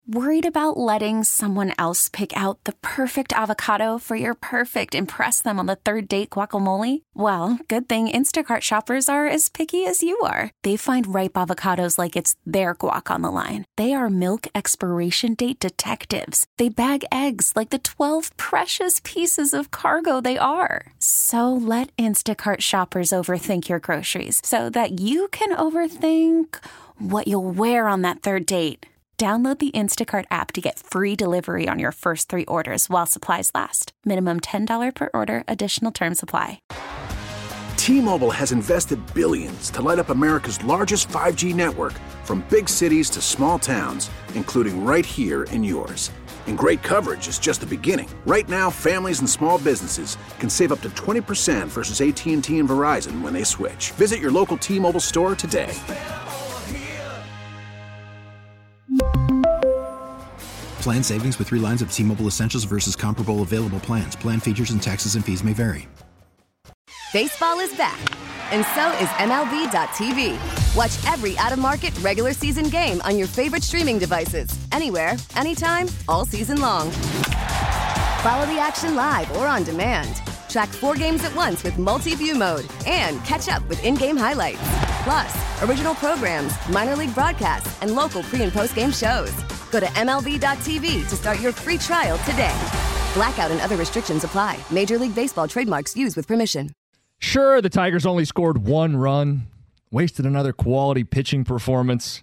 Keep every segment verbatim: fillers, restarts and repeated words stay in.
Worried about letting someone else pick out the perfect avocado for your perfect impress them on the third date guacamole? Well, good thing Instacart shoppers are as picky as you are. They find ripe avocados like it's their guac on the line. They are milk expiration date detectives. They bag eggs like the twelve precious pieces of cargo they are. So let Instacart shoppers overthink your groceries so that you can overthink what you'll wear on that third date. Download the Instacart app to get free delivery on your first three orders while supplies last. Minimum ten dollars per order. Additional terms apply. T-Mobile has invested billions to light up America's largest five G network, from big cities to small towns, including right here in yours. And great coverage is just the beginning. Right now, families and small businesses can save up to twenty percent versus A T and T and Verizon when they switch. Visit your local T-Mobile store today. Plan savings with three lines of T-Mobile Essentials versus comparable available plans. Plan features and taxes and fees may vary. Baseball is back, and so is M L B dot T V. Watch every out-of-market regular season game on your favorite streaming devices, anywhere, anytime, all season long. Follow the action live or on demand. Track four games at once with multi-view mode and catch up with in-game highlights. Plus, original programs, minor league broadcasts, and local pre- and post-game shows. Go to M L B dot T V to start your free trial today. Blackout and other restrictions apply. Major League Baseball trademarks used with permission. Sure, the Tigers only scored one run, wasted another quality pitching performance.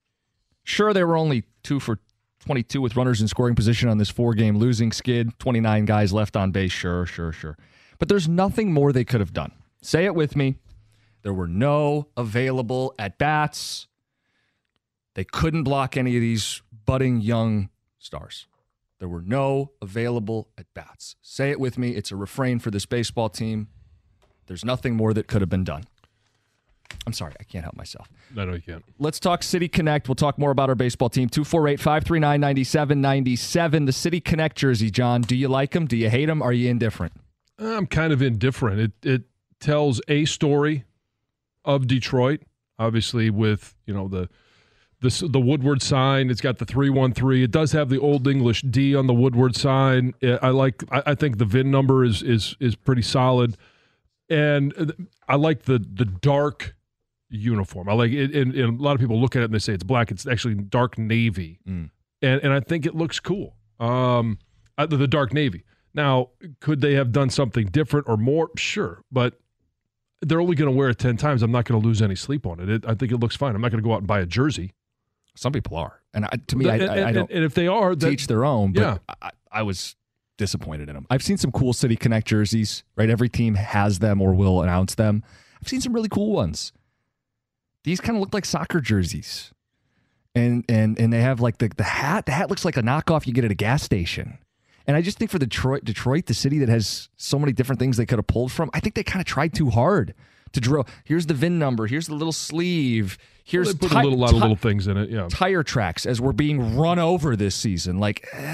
Sure, they were only two for twenty-two with runners in scoring position on this four-game losing skid. twenty-nine guys left on base. Sure, sure, sure. But there's nothing more they could have done. Say it with me. There were no available at-bats. They couldn't block any of these budding young stars. There were no available at-bats. Say it with me. It's a refrain for this baseball team. There's nothing more that could have been done. I'm sorry. I can't help myself. No, no, you can't. Let's talk City Connect. We'll talk more about our baseball team. two four eight, five three nine, nine seven nine seven. The City Connect jersey, John. Do you like them? Do you hate them? Are you indifferent? I'm kind of indifferent. It it tells a story of Detroit, obviously with, you know, the the the Woodward sign. It's got the three one three. It does have the Old English D on the Woodward sign. I like. I, I think the V I N number is is is pretty solid, and I like the the dark uniform. I like it, and, and a lot of people look at it and they say it's black. It's actually dark navy, mm. and and I think it looks cool. Um, the, the dark navy. Now, could they have done something different or more? Sure, but they're only going to wear it ten times. I'm not going to lose any sleep on it. it. I think it looks fine. I'm not going to go out and buy a jersey. Some people are, and I, to me, I, and, I, I don't. And if they are, to each their own. But yeah. I, I was disappointed in them. I've seen some cool City Connect jerseys. Right, every team has them or will announce them. I've seen some really cool ones. These kind of look like soccer jerseys, and and and they have like the the hat. The hat looks like a knockoff you get at a gas station. And I just think for Detroit, Detroit, the city that has so many different things they could have pulled from, I think they kind of tried too hard to drill. Here's the V I N number. Here's the little sleeve. Here's well, they put ti- a little, lot of little things in it. Yeah, tire tracks as we're being run over this season. Like uh,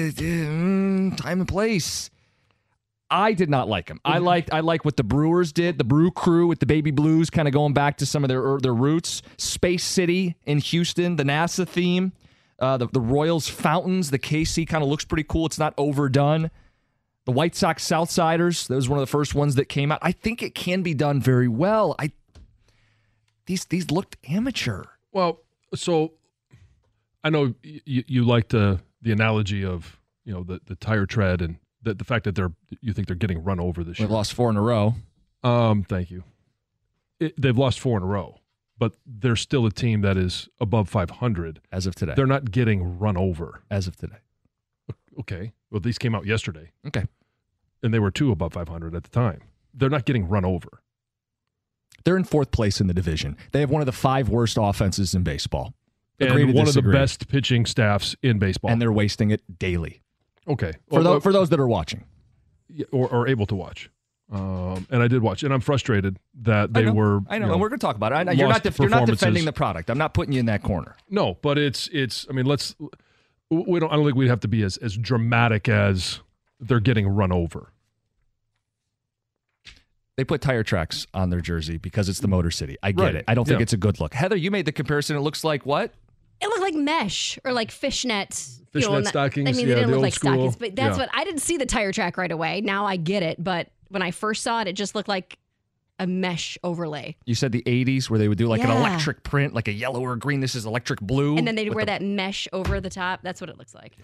mm, time and place. I did not like them. I liked I like what the Brewers did. The Brew Crew with the Baby Blues, kind of going back to some of their their roots. Space City in Houston, the NASA theme. Uh, the, the Royals fountains, the K C kind of looks pretty cool. It's not overdone. The White Sox Southsiders, that was one of the first ones that came out. I think it can be done very well. I these these looked amateur. Well, so I know you, you like the the analogy of, you know, the, the tire tread and the, the fact that they're you think they're getting run over this year. They've lost four in a row. Um, thank you. It, they've lost four in a row. But they're still a team that is above five hundred. As of today. They're not getting run over. As of today. Okay. Well, these came out yesterday. Okay. And they were two above five hundred at the time. They're not getting run over. They're in fourth place in the division. They have one of the five worst offenses in baseball. Agree and one disagree. of the best pitching staffs in baseball. And they're wasting it daily. Okay. For, well, those, for those that are watching. Or, or able to watch. Um, and I did watch, and I'm frustrated that they I know, were. I know, you know, and we're going to talk about it. I know, you're not. Def- you're not defending the product. I'm not putting you in that corner. No, but it's it's. I mean, let's. We don't. I don't think we'd have to be as as dramatic as they're getting run over. They put tire tracks on their jersey because it's the Motor City. I get right. it. I don't think yeah. it's a good look. Heather, you made the comparison. It looks like what? It looks like mesh or like fishnet. Fishnet you know, stockings. I mean, yeah, they didn't the look old like school. stockings, but that's yeah. what I didn't see the tire track right away. Now I get it, but when I first saw it, it just looked like a mesh overlay. You said the eighties where they would do like Yeah. an electric print, like a yellow or green. This is electric blue. And then they'd with wear the- that mesh over the top. That's what it looks like.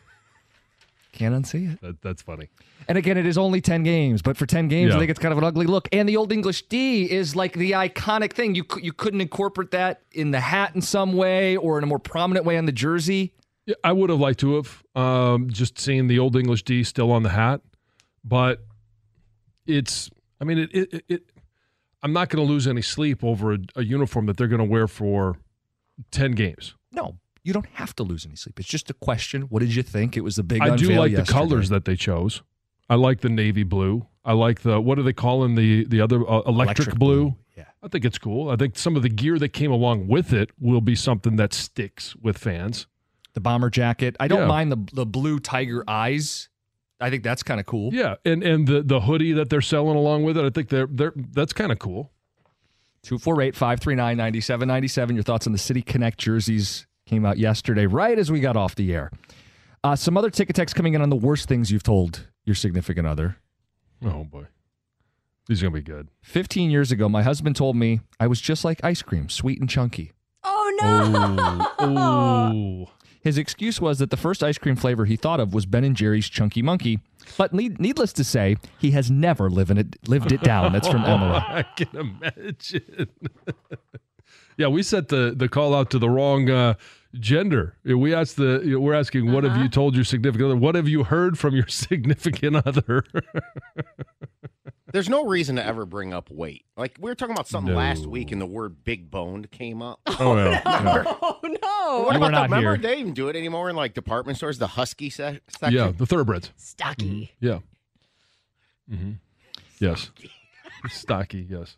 Can't unsee it. That, that's funny. And again, it is only ten games, but for ten games, Yeah. I think it's kind of an ugly look. And the Old English D is like the iconic thing. You cou- you couldn't incorporate that in the hat in some way or in a more prominent way on the jersey. Yeah, I would have liked to have um, just seen the Old English D still on the hat, but it's. I mean, it. it, it I'm not going to lose any sleep over a, a uniform that they're going to wear for ten games. No, you don't have to lose any sleep. It's just a question. What did you think? It was the big I do unveil like the yesterday. colors that they chose. I like the navy blue. I like the what are they calling the the other uh, electric, Electric blue? blue, yeah. I think it's cool. I think some of the gear that came along with it will be something that sticks with fans. The bomber jacket. I don't Yeah. mind the the blue tiger eyes. I think that's kind of cool. Yeah, and and the the hoodie that they're selling along with it, I think they're they're that's kind of cool. two four eight, five three nine, nine seven nine seven. Your thoughts on the City Connect jerseys came out yesterday, right as we got off the air. Uh, some other ticket texts coming in on the worst things you've told your significant other. Oh boy, these are gonna be good. fifteen years ago, my husband told me I was just like ice cream, sweet and chunky. Oh, no. Oh, His excuse was that the first ice cream flavor he thought of was Ben and Jerry's Chunky Monkey. But need, needless to say, he has never lived it, lived it down. That's from Emily. I can imagine. Yeah, we sent the the call out to the wrong uh, gender. We asked the you know, we're asking what have you told your significant other? What have you heard from your significant other? There's no reason to ever bring up weight. Like, we were talking about something No. last week and the word big boned came up. Oh yeah. Oh, no. What You were about the, not remember here. they even do it anymore in like department stores, the husky se- section? Yeah, the thoroughbreds. Stocky. Yeah. Mm-hmm. Yes. Stocky, yes.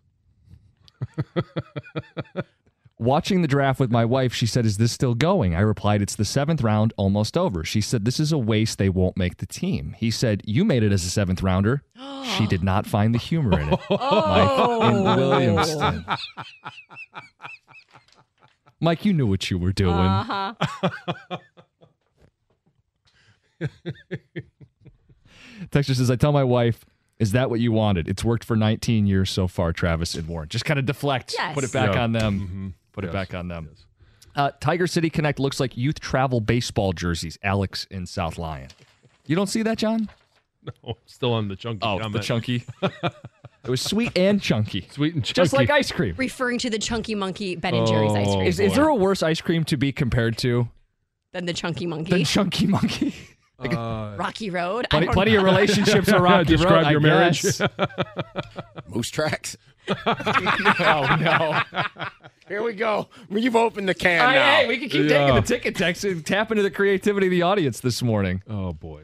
Watching the draft with my wife, she said, "Is this still going?" I replied, "It's the seventh round, almost over." She said, "This is a waste. They won't make the team." He said, "You made it as a seventh rounder." She did not find the humor in it. Oh. Mike in Williamston. Mike, you knew what you were doing. Uh-huh. Texture says, "I tell my wife, is that what you wanted? It's worked for nineteen years so far, Travis and Warren." Just kind of deflect, Yes. put it back Yeah. on them. Mm-hmm. Put Yes. it back on them. Yes. Uh, Tiger City Connect looks like youth travel baseball jerseys. Alex in South Lyon. You don't see that, John? Oh, still on the chunky Oh, comment. the chunky. It was sweet and chunky. Sweet and chunky. Just like ice cream. Referring to the Chunky Monkey Ben and Jerry's ice Oh, cream Is, is there a worse ice cream to be compared to than the Chunky Monkey. than Chunky Monkey? Uh, Rocky Road. I Plenty, don't plenty of relationships are rocky Describe road, your I marriage. guess. Moose tracks. Oh, no. Here we go. You've opened the can Hey, now. hey, we can keep Yeah. taking the ticket text and tap into the creativity of the audience this morning. oh boy.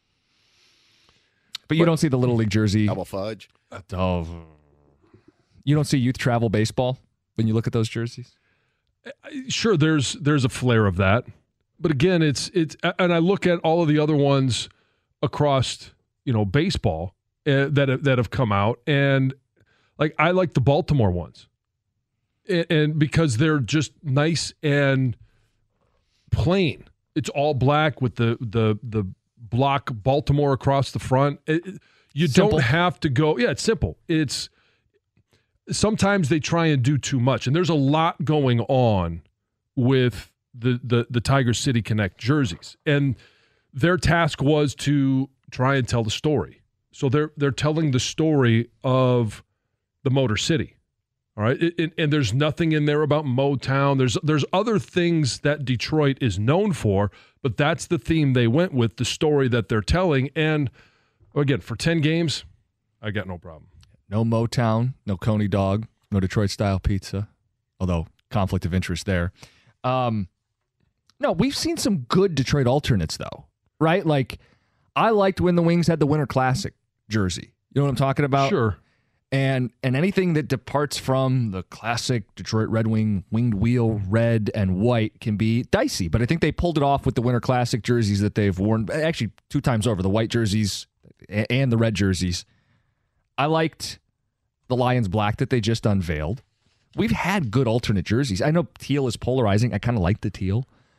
But you don't see the Little League jersey. Double fudge. Oh. You don't see youth travel baseball when you look at those jerseys? Sure, there's there's a flair of that, but again, it's it's and I look at all of the other ones across you know baseball uh, that have, that have come out, and like I like the Baltimore ones, and, and because they're just nice and plain. It's all black with the the the block Baltimore across the front. It, it- you Simple. don't have to go. Yeah, it's simple. It's sometimes they try and do too much, and there's a lot going on with the the the Tiger City Connect jerseys, and their task was to try and tell the story. So they're they're telling the story of the Motor City. All right, it, it, and there's nothing in there about Motown. There's there's other things that Detroit is known for, but that's the theme they went with, the story that they're telling. And again, for ten games, I got no problem. No Motown, no Coney Dog, no Detroit-style pizza, although conflict of interest there. Um, no, we've seen some good Detroit alternates, though, right? Like, I liked when the Wings had the Winter Classic jersey. You know what I'm talking about? Sure. And and anything that departs from the classic Detroit Red Wing winged wheel red and white can be dicey. But I think they pulled it off with the Winter Classic jerseys that they've worn, actually two times over, the white jerseys and the red jerseys. I liked the Lions black that they just unveiled. We've had good alternate jerseys. I know teal is polarizing. I kind of like the teal.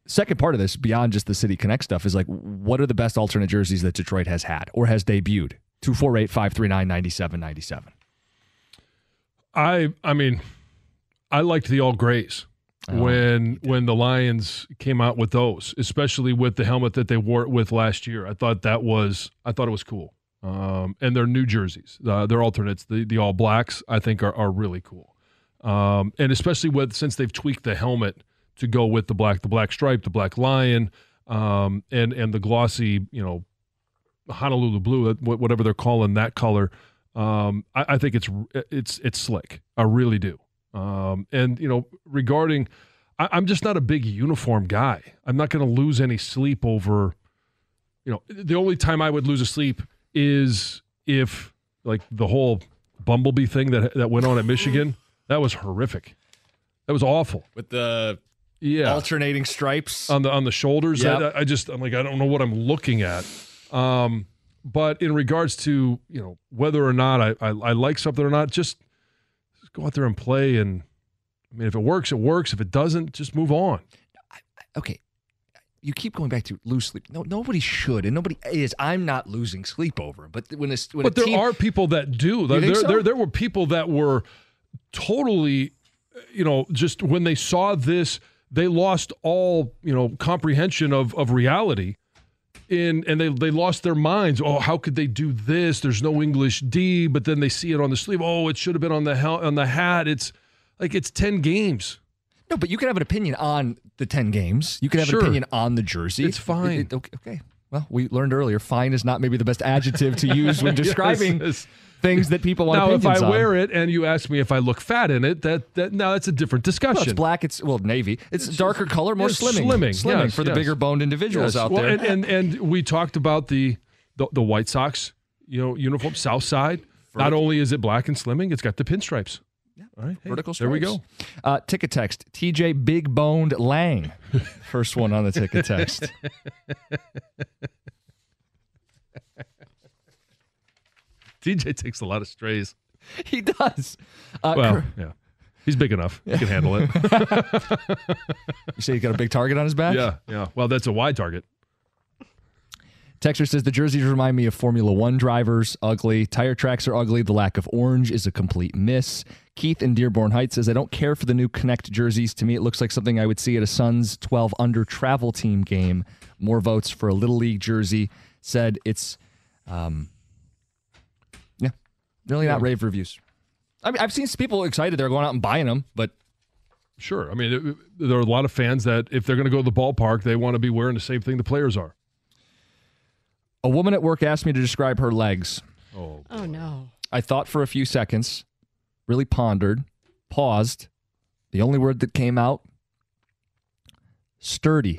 second part of this, beyond just the City Connect stuff, is like, what are the best alternate jerseys that Detroit has had or has debuted? two four eight, five three nine, nine seven nine seven. I I mean, I liked the all grays oh, when when the Lions came out with those, especially with the helmet that they wore it with last year. I thought that was I thought it was cool. Um, and their new jerseys, uh, their alternates, the the all blacks, I think are are really cool. Um, and especially with since they've tweaked the helmet to go with the black, the black stripe, the black lion, um, and and the glossy, you know, Honolulu blue, whatever they're calling that color. Um, I, I think it's it's it's slick. I really do. Um, and you know, regarding, I, I'm just not a big uniform guy. I'm not going to lose any sleep over. You know, the only time I would lose a sleep is if like the whole Bumblebee thing that that went on at Michigan. That was horrific. That was awful. With the yeah alternating stripes on the on the shoulders. Yep. I, I just I'm like I don't know what I'm looking at. Um, but in regards to you know whether or not I, I I like something or not, just, just go out there and play. And I mean, if it works, it works. If it doesn't, just move on. I, okay. You keep going back to lose sleep. No, nobody should, and nobody is. I'm not losing sleep over it. But when it's when but a there team, are people that do. There, think there, so? there there were people that were totally, you know, just when they saw this, they lost all you know comprehension of of reality, in and they they lost their minds. Oh, how could they do this? There's no English D, but then they see it on the sleeve. Oh, it should have been on the hel- on the hat. It's like it's ten games. No, but you can have an opinion on the ten games. You can have Sure. an opinion on the jersey. It's fine. It- it- okay, okay. Well, we learned earlier, fine is not maybe the best adjective to use when describing Yes, yes. things that people want Now, if opinions I on. wear it and you ask me if I look fat in it, that that now that's a different discussion. Well, it's black. It's well navy. It's, It's darker color, more it's slimming. slimming, slimming yes, for the yes. bigger boned individuals Yes. out Well, there. And, and and we talked about the the, the White Sox, you know, uniform South Side. Not only is it black and slimming, it's got the pinstripes. Yeah. All right, hey, Vertical stripes. there we go. Uh, ticket text, T J Big Boned Lang. First one on the ticket text. T J takes a lot of strays. He does. Uh, Well, Cur- yeah. He's big enough. He can handle it. you say he's got a big target on his back? Yeah, yeah. Well, that's a wide target. Texter says the jerseys remind me of Formula One drivers. Ugly. Tire tracks are ugly. The lack of orange is a complete miss. Keith in Dearborn Heights says, I don't care for the new Connect jerseys. To me, it looks like something I would see at a Suns twelve under travel team game. More votes for a Little League jersey. Said it's, um, yeah, really not Yeah. rave reviews. I mean, I've seen people excited. They're going out and buying them, but Sure. I mean, it, there are a lot of fans that if they're going to go to the ballpark, they want to be wearing the same thing the players are. a woman at work asked me to describe her legs. Oh, Oh, no. I thought for a few seconds, really pondered, paused. The only word that came out, sturdy.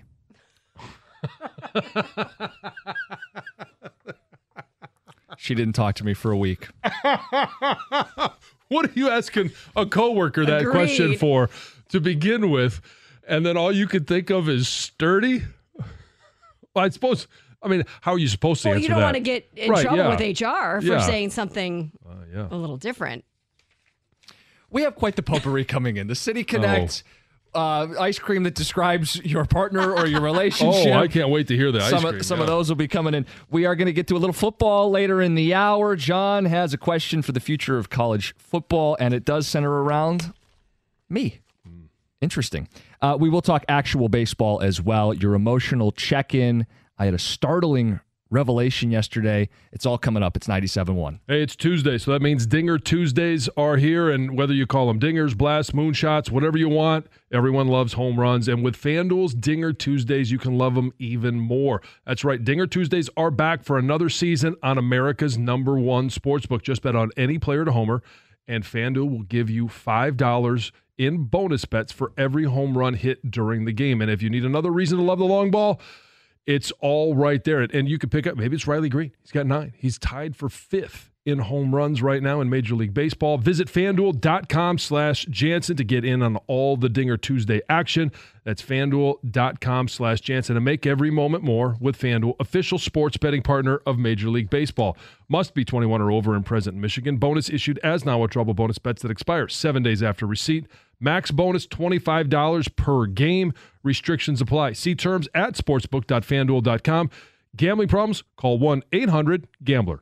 She didn't talk to me for a week. What are you asking a coworker that Agreed. question for to begin with? And then all you could think of is sturdy? Well, I suppose, I mean, how are you supposed to Well, answer you don't that? want to get in Right, trouble yeah. with H R for Yeah. saying something Uh, yeah. a little different. We have quite the potpourri coming in. The City Connect uh, ice cream that describes your partner or your relationship. Oh, I can't wait to hear the ice some cream. Of, some yeah. of those will be coming in. We are going to get to a little football later in the hour. John has a question for the future of college football, and it does center around me. Interesting. Uh, we will talk actual baseball as well. Your emotional check-in. I had a startling revelation yesterday. It's all coming up. It's ninety-seven point one. Hey, it's Tuesday, so that means Dinger Tuesdays are here, and whether you call them dingers, blasts, moonshots, whatever you want, everyone loves home runs. And with FanDuel's Dinger Tuesdays, you can love them even more. That's right. Dinger Tuesdays are back for another season on America's number one sportsbook. Just bet on any player to homer, and FanDuel will give you five dollars in bonus bets for every home run hit during the game. And if you need another reason to love the long ball, it's all right there. And you can pick up, maybe it's Riley Green. He's got nine. He's tied for fifth in home runs right now in Major League Baseball. Visit FanDuel.com slash Jansen to get in on all the Dinger Tuesday action. That's FanDuel.com slash Jansen. And make every moment more with FanDuel, official sports betting partner of Major League Baseball. Must be twenty-one or over and present in Michigan. Bonus issued as now with trouble bonus bets that expire seven days after receipt. Max bonus twenty-five dollars per game. Restrictions apply. See terms at sportsbook dot fan duel dot com. Gambling problems? Call one eight hundred gambler.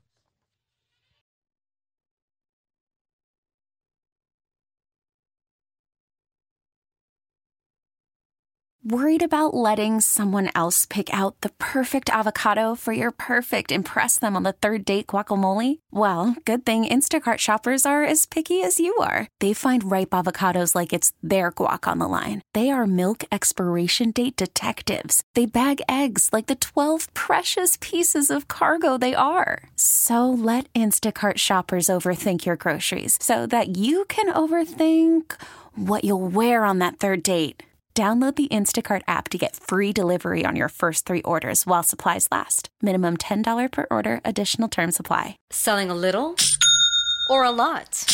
Worried about letting someone else pick out the perfect avocado for your perfect impress them on the third date guacamole? Well, good thing Instacart shoppers are as picky as you are. They find ripe avocados like it's their guac on the line. They are milk expiration date detectives. They bag eggs like the twelve precious pieces of cargo they are. So let Instacart shoppers overthink your groceries so that you can overthink what you'll wear on that third date. Download the Instacart app to get free delivery on your first three orders while supplies last. Minimum ten dollars per order. Additional terms apply. Selling a little or a lot?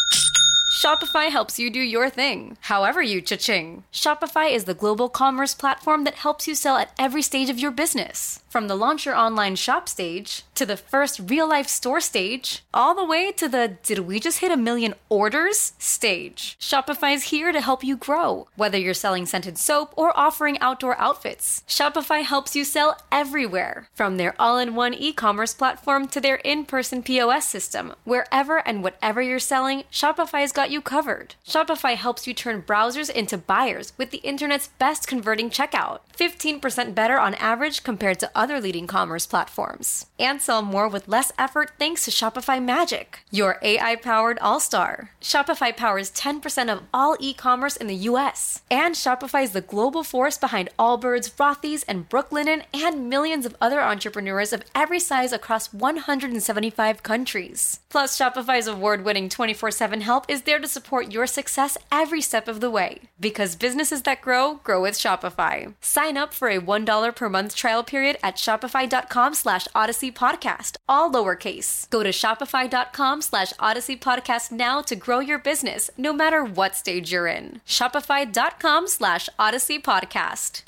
Shopify helps you do your thing, however you cha-ching. Shopify is the global commerce platform that helps you sell at every stage of your business. From the launch your online shop stage, to the first real-life store stage, all the way to the did we just hit a million orders stage. Shopify's here to help you grow. Whether you're selling scented soap or offering outdoor outfits, Shopify helps you sell everywhere. From their all-in-one e-commerce platform to their in-person P O S system, wherever and whatever you're selling, Shopify's got you covered. Shopify helps you turn browsers into buyers with the internet's best converting checkout. fifteen percent better on average compared to other leading commerce platforms. And sell more with less effort thanks to Shopify Magic, your A I-powered all-star. Shopify powers ten percent of all e-commerce in the U S. And Shopify is the global force behind Allbirds, Rothy's, and Brooklinen, and millions of other entrepreneurs of every size across one hundred seventy-five countries. Plus, Shopify's award-winning twenty-four seven help is there to support your success every step of the way. Because businesses that grow, grow with Shopify. Sign up for a one dollar per month trial period at shopify.com slash Odyssey Podcast, all lowercase. Go to shopify.com slash Odyssey Podcast now to grow your business, no matter what stage you're in. Shopify.com slash Odyssey Podcast.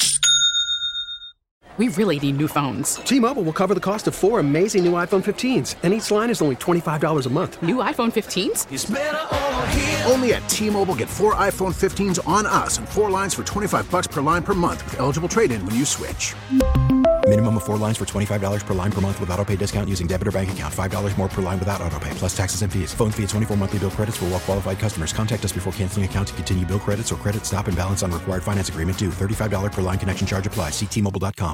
We really need new phones. T-Mobile will cover the cost of four amazing new iPhone fifteens, and each line is only twenty-five dollars a month. New iPhone fifteens? It's better over here. Only at T-Mobile, get four iPhone fifteens on us and four lines for twenty-five bucks per line per month with eligible trade-in when you switch. Minimum of four lines for twenty-five dollars per line per month with autopay discount using debit or bank account. five dollars more per line without autopay, plus taxes and fees. Phone fee at twenty-four monthly bill credits for well-qualified customers. Contact us before canceling account to continue bill credits or credit stop and balance on required finance agreement due. thirty-five dollars per line connection charge applies. See T Mobile dot com.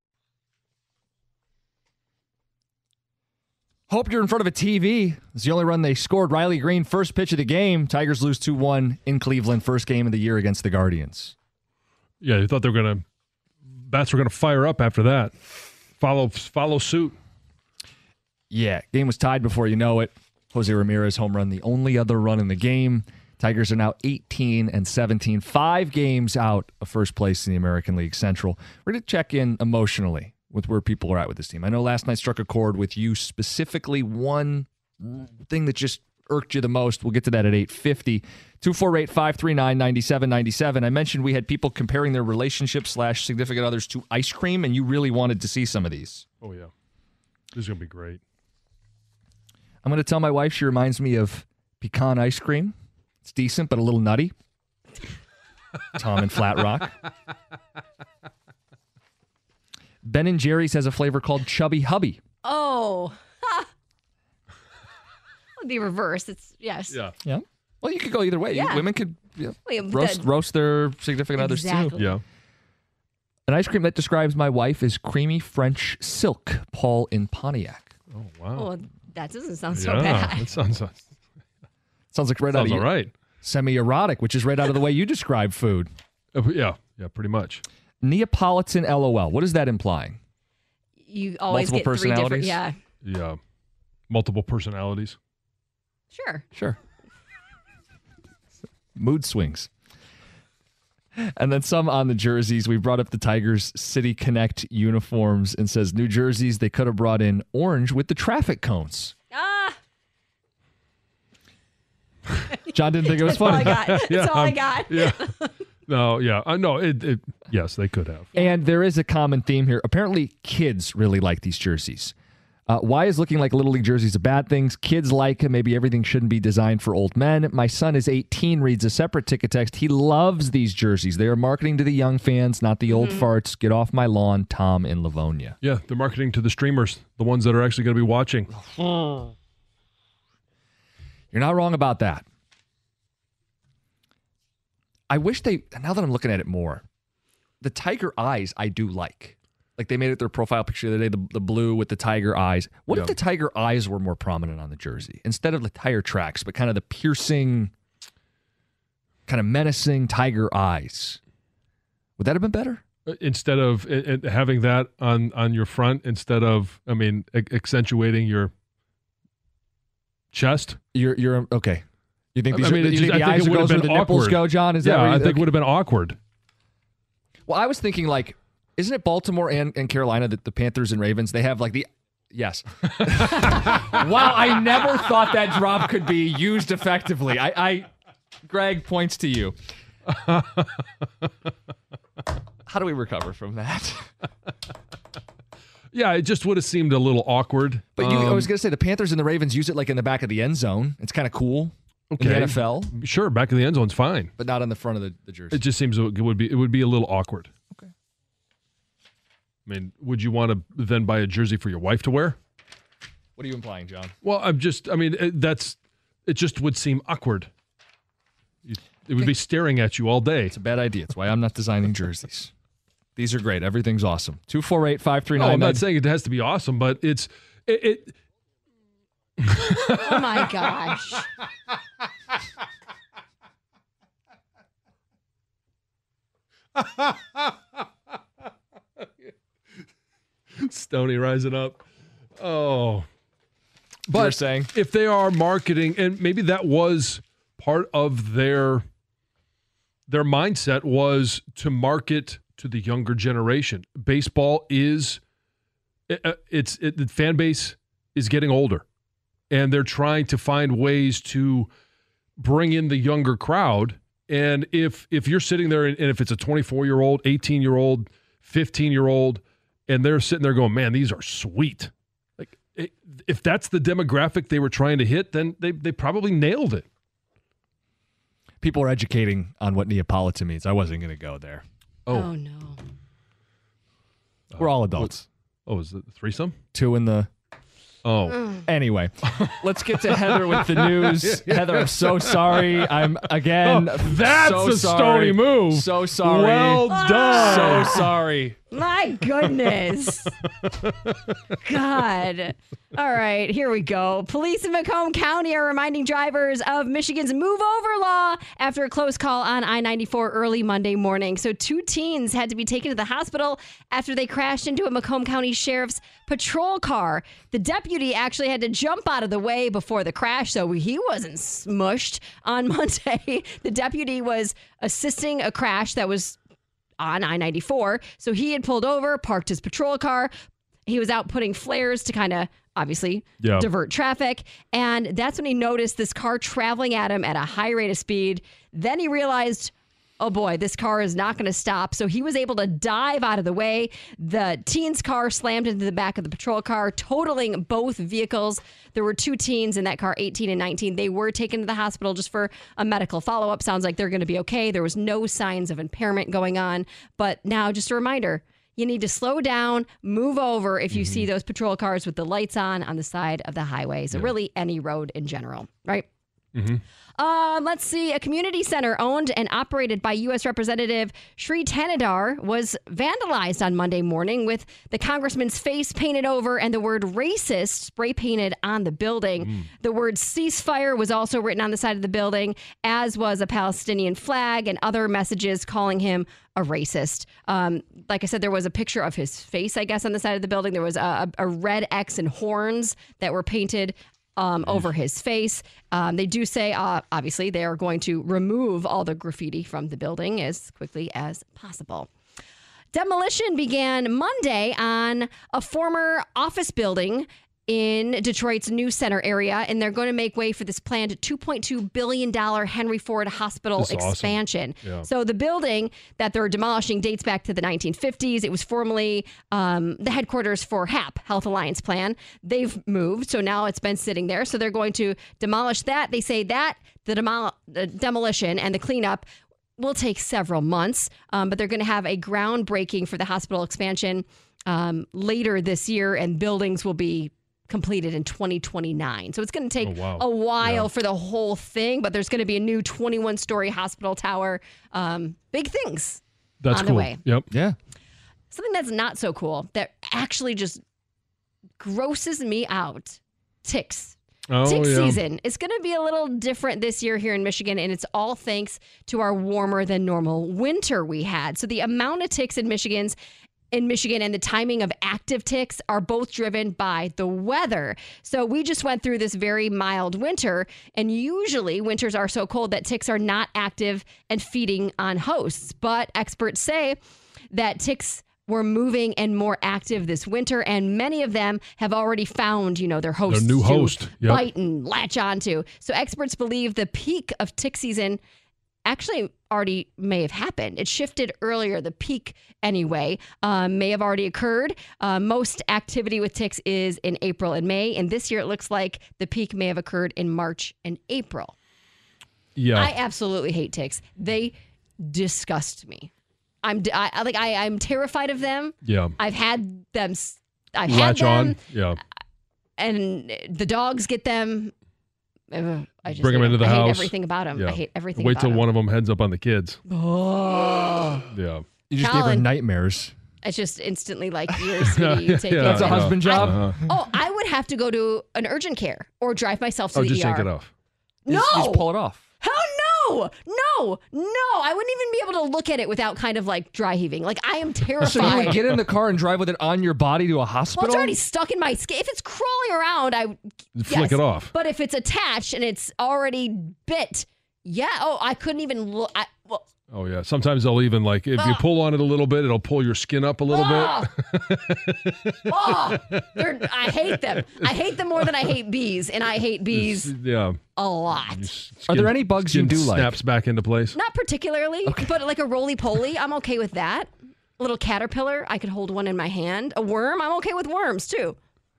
Hope you're in front of a T V. It's the only run they scored. Riley Green, first pitch of the game. Tigers lose two one in Cleveland. First game of the year against the Guardians. Yeah, you thought they were going to, bats were going to fire up after that. Follow follow suit. Yeah, game was tied before you know it. Jose Ramirez home run, the only other run in the game. Tigers are now eighteen and seventeen, five games out of first place in the American League Central. We're going to check in emotionally with where people are at with this team. I know last night struck a chord with you specifically. One thing that just irked you the most. We'll get to that at eight fifty. two four eight, five three nine, nine seven nine seven. I mentioned we had people comparing their relationships slash significant others to ice cream, and you really wanted to see some of these. Oh, yeah. This is going to be great. I'm going to tell my wife she reminds me of pecan ice cream. It's decent, but a little nutty. Tom in Flat Rock. Ben and Jerry's has a flavor called Chubby Hubby. Oh. The reverse. It's, yes. Yeah. Yeah. Well, you could go either way. Yeah. Women could you know, Wait, roast, the- roast their significant others, Exactly. too. Yeah. An ice cream that describes my wife is creamy French silk, Paul in Pontiac. Oh, wow. Oh, that doesn't sound so yeah, bad. that sounds, Sounds like right sounds out of all your right. semi-erotic, which is right out of the way you describe food. Uh, yeah, yeah, pretty much. Neapolitan LOL. What is that implying? You always Multiple get three different. personalities? Yeah. Yeah. Multiple personalities. Sure. Sure. Mood swings. And then some on the jerseys. We brought up the Tigers City Connect uniforms and says New Jerseys, they could have brought in orange with the traffic cones. Ah. John didn't think it was That's all I funny. got. That's Yeah, all I um, got. Yeah. No, yeah. Uh, no, it, it, yes, they could have. And there is a common theme here. Apparently, kids really like these jerseys. Uh, why is looking like Little League jerseys a bad thing? Kids like him. Maybe everything shouldn't be designed for old men. My son is eighteen, reads a separate ticket text. He loves these jerseys. They are marketing to the young fans, not the old mm-hmm. farts. Get off my lawn, Tom in Livonia. Yeah, they're marketing to the streamers, the ones that are actually going to be watching. You're not wrong about that. I wish they, now that I'm looking at it more, the tiger eyes I do like. Like they made it their profile picture the other day, the, the blue with the tiger eyes. What yeah. if the tiger eyes were more prominent on the jersey? Instead of the tire tracks, but kind of the piercing, kind of menacing tiger eyes. Would that have been better? Instead of uh, having that on, on your front, instead of, I mean, a- accentuating your chest? You're, you're okay. You think these I mean, are, you just, think the I eyes think it goes where the been nipples awkward. go, John? Is yeah, that I you, think okay. it would have been awkward. Well, I was thinking like, isn't it Baltimore and, and Carolina that the Panthers and Ravens, they have like the, yes. Wow, I never thought that drop could be used effectively. I, I Greg points to you. How do we recover from that? Yeah, it just would have seemed a little awkward. But you, um, I was going to say the Panthers and the Ravens use it like in the back of the end zone. It's kind of cool okay. in the N F L. Sure, back of the end zone's fine. But not on the front of the, the jersey. It just seems it would be it would be a little awkward. Okay. I mean, would you want to then buy a jersey for your wife to wear? What are you implying, John? Well, I'm just, I mean, it, that's, it just would seem awkward. It would okay. be staring at you all day. It's a bad idea. It's why I'm not designing jerseys. These are great. Everything's awesome. two four eight, five three nine. No, I'm not saying it has to be awesome, but it's, it. it oh my gosh. Stoney rising up. Oh. But You're saying if they are marketing, and maybe that was part of their their mindset was to market to the younger generation. Baseball is it, it's it, the fan base is getting older, and they're trying to find ways to bring in the younger crowd. And if if you're sitting there, and if it's a twenty-four-year-old, eighteen-year-old, fifteen-year-old, and they're sitting there going, man, these are sweet. Like, if that's the demographic they were trying to hit, then they, they probably nailed it. People are educating on what Neapolitan means. I wasn't going to go there. Oh, oh no. We're all adults. Oh, is it a threesome? Two in the... Oh. Mm. Anyway, let's get to Heather with the news. Heather, I'm so sorry. I'm, again, oh, that's so a sorry. Stoney move. So sorry. Well done. So sorry. My goodness. God. All right, here we go. Police in Macomb County are reminding drivers of Michigan's move over law after a close call on I ninety-four early Monday morning. So two teens had to be taken to the hospital after they crashed into a Macomb County Sheriff's patrol car. The deputy actually had to jump out of the way before the crash, so he wasn't smushed. On Monday, the deputy was assisting a crash that was on I ninety-four. So he had pulled over, parked his patrol car. He was out putting flares to kind of, obviously, yeah. divert traffic. And that's when he noticed this car traveling at him at a high rate of speed. Then he realized, oh boy, this car is not going to stop. So he was able to dive out of the way. The teen's car slammed into the back of the patrol car, totaling both vehicles. There were two teens in that car, eighteen and nineteen. They were taken to the hospital just for a medical follow-up. Sounds like they're going to be okay. There was no signs of impairment going on. But now, just a reminder, you need to slow down, move over if you mm-hmm. see those patrol cars with the lights on on the side of the highway. So yeah. really any road in general, right? Mm-hmm. Um, let's see. A community center owned and operated by U S Representative Sri Tanadar was vandalized on Monday morning with the congressman's face painted over and the word racist spray painted on the building. Mm. The word ceasefire was also written on the side of the building, as was a Palestinian flag and other messages calling him a racist. Um, like I said, there was a picture of his face, I guess, on the side of the building. There was a, a red X and horns that were painted Um, over his face. Um, they do say, uh, obviously, they are going to remove all the graffiti from the building as quickly as possible. Demolition began Monday on a former office building in Detroit's New Center area, and they're going to make way for this planned two point two billion dollars Henry Ford Hospital That's expansion. awesome. Yeah. So the building that they're demolishing dates back to the nineteen fifties. It was formerly um, the headquarters for H A P, Health Alliance Plan. They've moved, so now it's been sitting there. So they're going to demolish that. They say that the, demol- the demolition and the cleanup will take several months, um, but they're going to have a groundbreaking for the hospital expansion um, later this year, and buildings will be completed in twenty twenty-nine. So it's going to take Oh, wow. a while Yeah. for the whole thing, but there's going to be a new twenty-one story hospital tower. Um, big things That's on cool. the way. Yep. Yeah. Something that's not so cool that actually just grosses me out. Ticks. Oh, Tick yeah. season is going to be a little different this year here in Michigan, and it's all thanks to our warmer than normal winter we had. So the amount of ticks in Michigan's in Michigan and the timing of active ticks are both driven by the weather. So we just went through this very mild winter, and usually winters are so cold that ticks are not active and feeding on hosts. But experts say that ticks were moving and more active this winter, and many of them have already found, you know, their hosts Their new to host. Yep. bite and latch onto. So experts believe the peak of tick season actually already may have happened. It shifted earlier. The peak, anyway, um, may have already occurred. Uh, most activity with ticks is in April and May, and this year it looks like the peak may have occurred in March and April. Yeah. I absolutely hate ticks. They disgust me. I'm I, I like I I'm terrified of them. Yeah. I've had them. s- I've had Latch them, on. Yeah. and the dogs get them. Ugh, I just Bring hate them into the I house. hate everything about them. Yeah. I hate everything. Wait about till them. one of them heads up on the kids. Oh. Yeah. You just gave her Colin. nightmares. It's just instantly like, here, sweetie, you take Yeah, it. That's a I know. husband job. Uh-huh. Oh, I would have to go to an urgent care or drive myself to Oh, the just E R. take it off. No. You just, you just pull it off. Hell no. No. No. I wouldn't even be able to look at it without kind of like dry heaving. Like, I am terrified. So you would get in the car and drive with it on your body to a well, hospital? it's already stuck in my skin. If it's crawling around, I would Flick yes. it off. But if it's attached and it's already bit, yeah. Oh, I couldn't even look. I, well, Oh, yeah. Sometimes they'll even, like, if you Ah. pull on it a little bit, it'll pull your skin up a little Ah. oh, they're- I hate them. I hate them more than I hate bees, and I hate bit. bees Yeah. a lot. Are there any bugs you skin do like? snaps back into place. Not particularly, but like a roly-poly, I'm okay with that. A little caterpillar, I could hold one in my hand. A worm, I'm okay with worms too.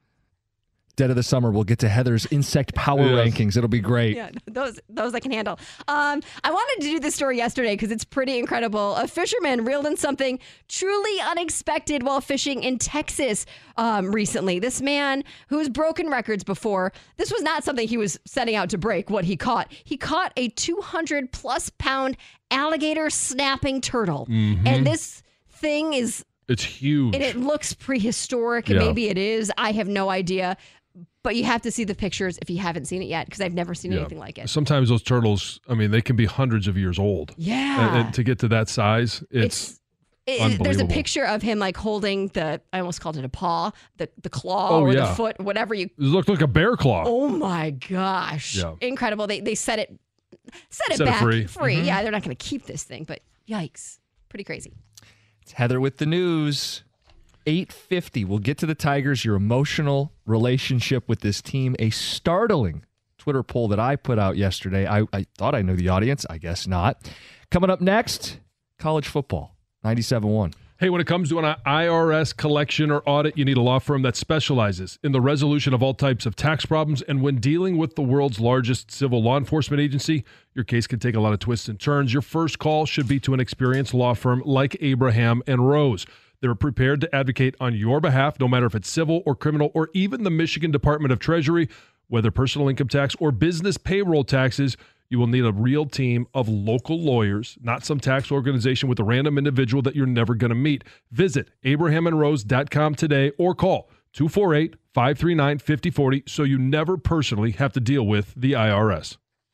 Dead of the summer, we'll get to Heather's insect power Yes. rankings. It'll be great. Yeah, those those I can handle. Um, I wanted to do this story yesterday because it's pretty incredible. A fisherman reeled in something truly unexpected while fishing in Texas um, recently. This man who's broken records before, this was not something he was setting out to break. What he caught, he caught a two hundred plus pound alligator snapping turtle, Mm-hmm. and this thing is. It's huge. And it looks prehistoric, and Yeah. maybe it is. I have no idea. But you have to see the pictures if you haven't seen it yet, because I've never seen Yeah. anything like it. Sometimes those turtles, I mean, they can be hundreds of years old. Yeah. And, and to get to that size, it's, It- there's a unbelievable. picture of him like holding the, I almost called it a paw, the, the claw Oh, or yeah. the foot, whatever you. it looked like a bear claw. Oh my gosh. Yeah. Incredible. They they set it set it Set it back free. Mm-hmm. Yeah, they're not going to keep this thing, but yikes. Pretty crazy. It's Heather with the news. eight fifty. We'll get to the Tigers, your emotional relationship with this team. A startling Twitter poll that I put out yesterday. I, I thought I knew the audience. I guess not. Coming up next, college football, ninety-seven point one. Hey, when it comes to an I R S collection or audit, you need a law firm that specializes in the resolution of all types of tax problems. And when dealing with the world's largest civil law enforcement agency, your case can take a lot of twists and turns. Your first call should be to an experienced law firm like Abraham and Rose. They're prepared to advocate on your behalf, no matter if it's civil or criminal or even the Michigan Department of Treasury. Whether personal income tax or business payroll taxes, you will need a real team of local lawyers, not some tax organization with a random individual that you're never going to meet. Visit abraham and rose dot com today or call two four eight, five three nine, five oh four oh so you never personally have to deal with the I R S.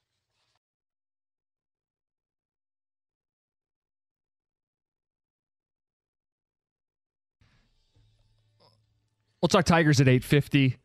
We'll talk Tigers at eight fifty.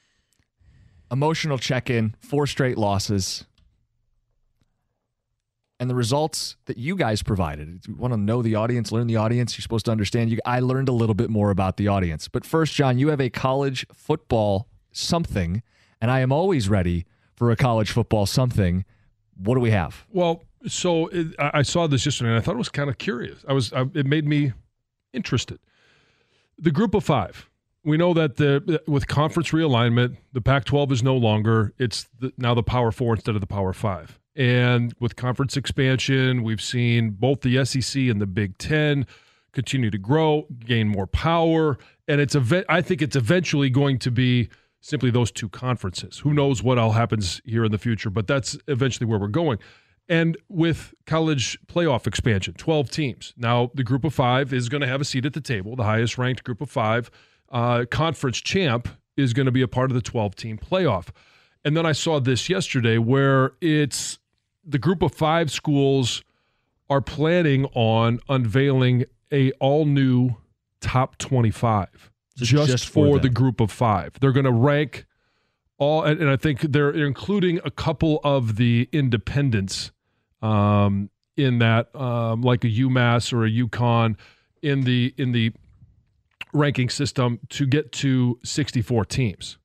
Emotional check-in, four straight losses. and the results that you guys provided. You want to know the audience, learn the audience. You're supposed to understand. You, I learned a little bit more about the audience. But first, John, you have a college football something, and I am always ready for a college football something. What do we have? Well, so it, I saw this yesterday, and I thought it was kind of curious. I was, I, it made me interested. The group of five. We know that the with conference realignment, the Pac twelve is no longer. It's the, now the Power Four instead of the Power Five. And with conference expansion, we've seen both the S E C and the Big Ten continue to grow, gain more power, and it's a. I think it's eventually going to be simply those two conferences. Who knows what all happens here in the future, but that's eventually where we're going. And with college playoff expansion, twelve teams. Now, the group of five is going to have a seat at the table, the highest ranked group of five. Uh, conference champ is going to be a part of the twelve-team playoff. And then I saw this yesterday where it's the group of five schools are planning on unveiling a all-new top twenty-five just, just for, for the group of five. They're going to rank all, and, and I think they're including a couple of the independents um, in that, um, like a UMass or a UConn in the in the ranking system to get to sixty-four teams.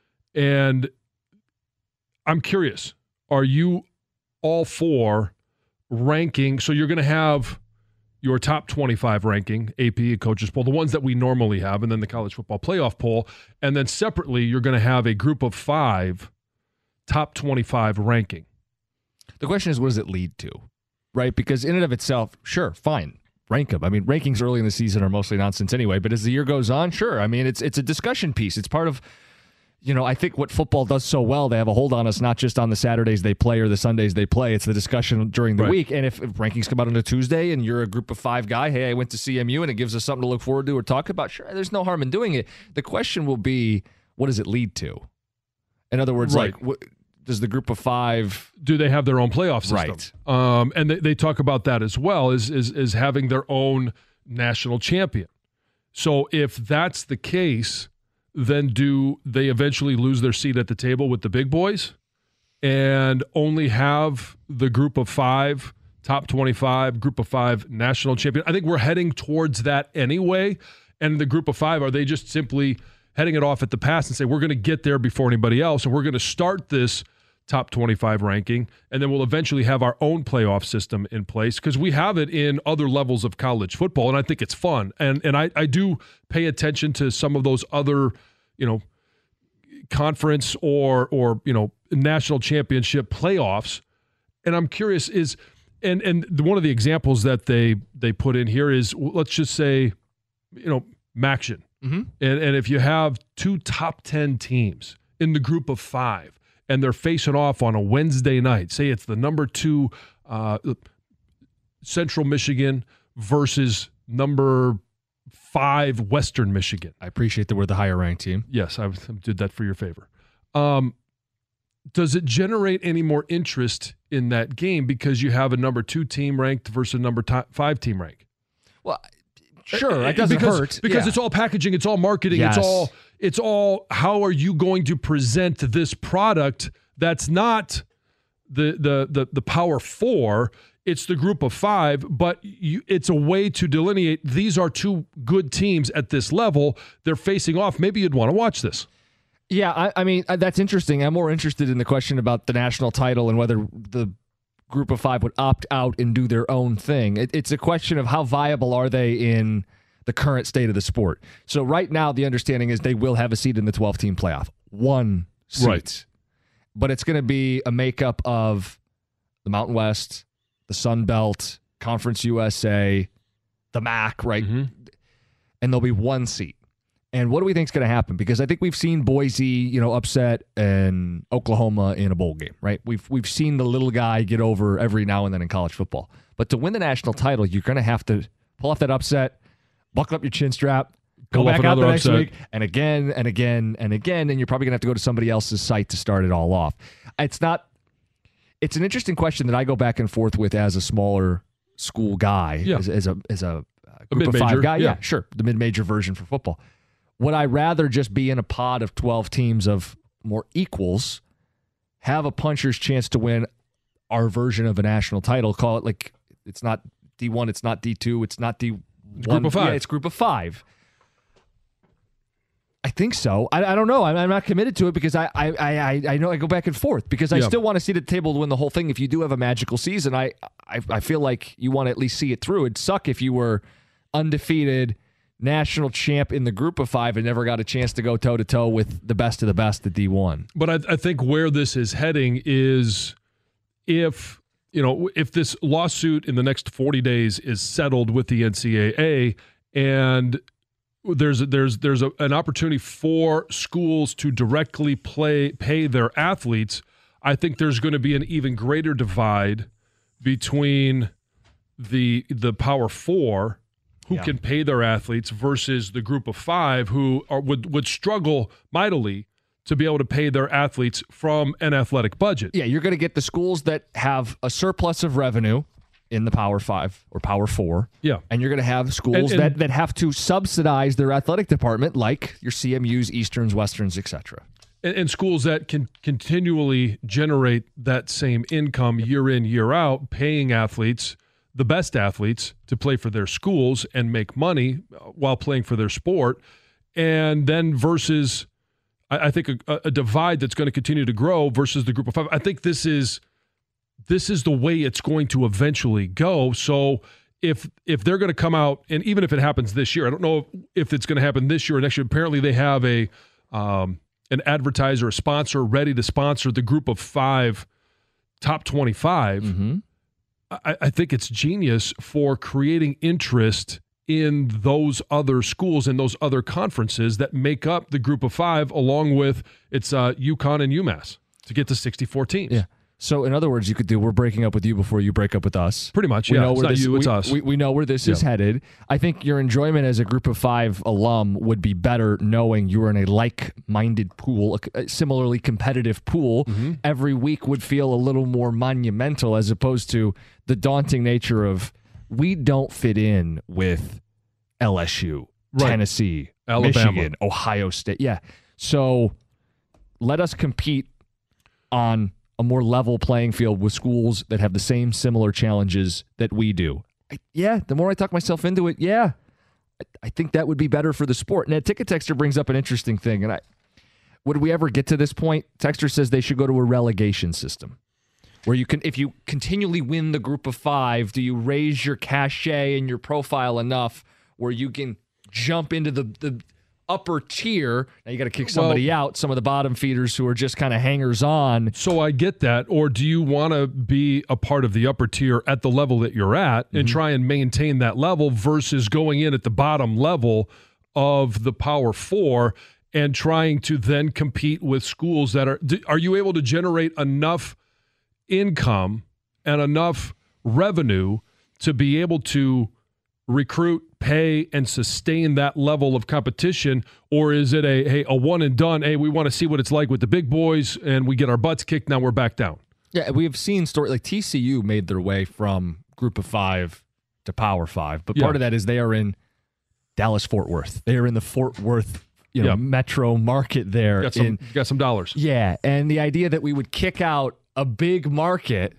And I'm curious, are you all for ranking? So you're going to have your top twenty-five ranking, A P and Coaches Poll, the ones that we normally have, and then the College Football Playoff Poll. And then separately, you're going to have a group of five top twenty-five ranking. The question is, what does it lead to? Right? Because in and of itself, sure, fine. Rank them. I mean, rankings early in the season are mostly nonsense anyway, but as the year goes on, sure. I mean, it's it's a discussion piece. It's part of, you know, I think what football does so well, they have a hold on us, not just on the Saturdays they play or the Sundays they play. It's the discussion during the right. week. And if, if rankings come out on a Tuesday and you're a group of five guy, hey, I went to C M U and it gives us something to look forward to or talk about, sure, there's no harm in doing it. The question will be, what does it lead to? In other words, right. like, what, does the group of five... Do they have their own playoff system? Right. Um, and they, they talk about that as well, is, is is having their own national champion. So if that's the case, then do they eventually lose their seat at the table with the big boys and only have the group of five, top twenty-five, group of five national champion? I think we're heading towards that anyway. And the group of five, are they just simply heading it off at the pass and say, we're going to get there before anybody else, and we're going to start this top twenty-five ranking, and then we'll eventually have our own playoff system in place, because we have it in other levels of college football, and I think it's fun. And and I, I do pay attention to some of those other, you know, conference or or you know national championship playoffs, and I'm curious is and and the, one of the examples that they they put in here is, let's just say, you know, Maction, mm-hmm. and and if you have two top ten teams in the group of five, and they're facing off on a Wednesday night. Say it's the number two uh, Central Michigan versus number five Western Michigan. I appreciate that we're the higher ranked team. Yes, I did that for your favor. Um, does it generate any more interest in that game because you have a number two team ranked versus a number t- five team ranked? Well, sure, it doesn't because, hurt. Because yeah. it's all packaging, it's all marketing, yes. it's all... It's all, how are you going to present this product that's not the the the, the Power Four, it's the group of five, but you, it's a way to delineate these are two good teams at this level. They're facing off. Maybe you'd want to watch this. Yeah, I, I mean, that's interesting. I'm more interested in the question about the national title and whether the group of five would opt out and do their own thing. It, it's a question of how viable are they in the current state of the sport. So right now, the understanding is they will have a seat in the twelve-team playoff. One seat. Right. But it's going to be a makeup of the Mountain West, the Sun Belt, Conference U S A, the M A C, right? Mm-hmm. And there'll be one seat. And what do we think is going to happen? Because I think we've seen Boise, you know, upset and Oklahoma in a bowl game, right? We've we've seen the little guy get over every now and then in college football. But to win the national title, you're going to have to pull off that upset, buckle up your chin strap, go back out the next upset. week, and again and again and again, and you're probably going to have to go to somebody else's site to start it all off. It's not. It's an interesting question that I go back and forth with as a smaller school guy, yeah. as, as a as a group a of five guy. Yeah. yeah, sure, the mid-major version for football. Would I rather just be in a pod of twelve teams of more equals, have a puncher's chance to win our version of a national title. Call it like it's not D one, it's not D two, it's not D one. It's group of five. Yeah, it's group of five. I think so. I, I don't know. I'm, I'm not committed to it because I I, I, I know I go back and forth because I Yeah. still want to see the table to win the whole thing. If you do have a magical season, I, I, I feel like you want to at least see it through. It'd suck if you were undefeated national champ in the group of five and never got a chance to go toe-to-toe with the best of the best at D one. But I, I think where this is heading is if, you know, if this lawsuit in the next forty days is settled with the N C double A and there's there's there's a, an opportunity for schools to directly play pay their athletes, I think there's going to be an even greater divide between the the Power Four who Yeah. can pay their athletes versus the group of five who are, would would struggle mightily to be able to pay their athletes from an athletic budget. Yeah, you're going to get the schools that have a surplus of revenue in the Power Five or Power Four. Yeah. And you're going to have schools And- and- that, that have to subsidize their athletic department, like your C M Us, Easterns, Westerns, et cetera. And, and schools that can continually generate that same income year in, year out, paying athletes, the best athletes, to play for their schools and make money while playing for their sport. And then versus, I, I think, a, a divide that's going to continue to grow versus the group of five. I think this is this is the way it's going to eventually go. So if if they're going to come out, and even if it happens this year, I don't know if it's going to happen this year or next year. Apparently they have a um, an advertiser, a sponsor ready to sponsor the group of five top twenty-five. Mm-hmm. I, I think it's genius for creating interest in those other schools and those other conferences that make up the group of five, along with it's uh, UConn and UMass to get to sixty-four teams. Yeah. So, in other words, you could do, we're breaking up with you before you break up with us. Pretty much, We yeah. know It's where not this, you, it's we, us. We, we know where this is Yeah. headed. I think your enjoyment as a group of five alum would be better knowing you are in a like-minded pool, a, a similarly competitive pool. Mm-hmm. Every week would feel a little more monumental as opposed to the daunting nature of we don't fit in with L S U, Right. Tennessee, Alabama. Michigan, Ohio State. Yeah. So let us compete on a more level playing field with schools that have the same similar challenges that we do. I, yeah, the more I talk myself into it, yeah, I, I think that would be better for the sport. And Ticket Texter brings up an interesting thing. And I, would we ever get to this point? Texter says they should go to a relegation system where you can, if you continually win the group of five, do you raise your cachet and your profile enough where you can jump into the, the upper tier? Now you got to kick somebody Well, out, some of the bottom feeders who are just kind of hangers on. So I get that. Or do you want to be a part of the upper tier at the level that you're at and Mm-hmm. try and maintain that level versus going in at the bottom level of the Power Four and trying to then compete with schools that are – are you able to generate enough income and enough revenue to be able to recruit, pay, and sustain that level of competition? Or is it a hey a one and done, hey, we want to see what it's like with the big boys and we get our butts kicked, now we're back down? Yeah, we have seen stories like T C U made their way from group of five to Power Five, but Yeah. part of that is they are in Dallas Fort Worth. They are in the Fort Worth, you know, Yeah. metro market there. Got some, in, got some dollars. yeah, and the idea that we would kick out a big market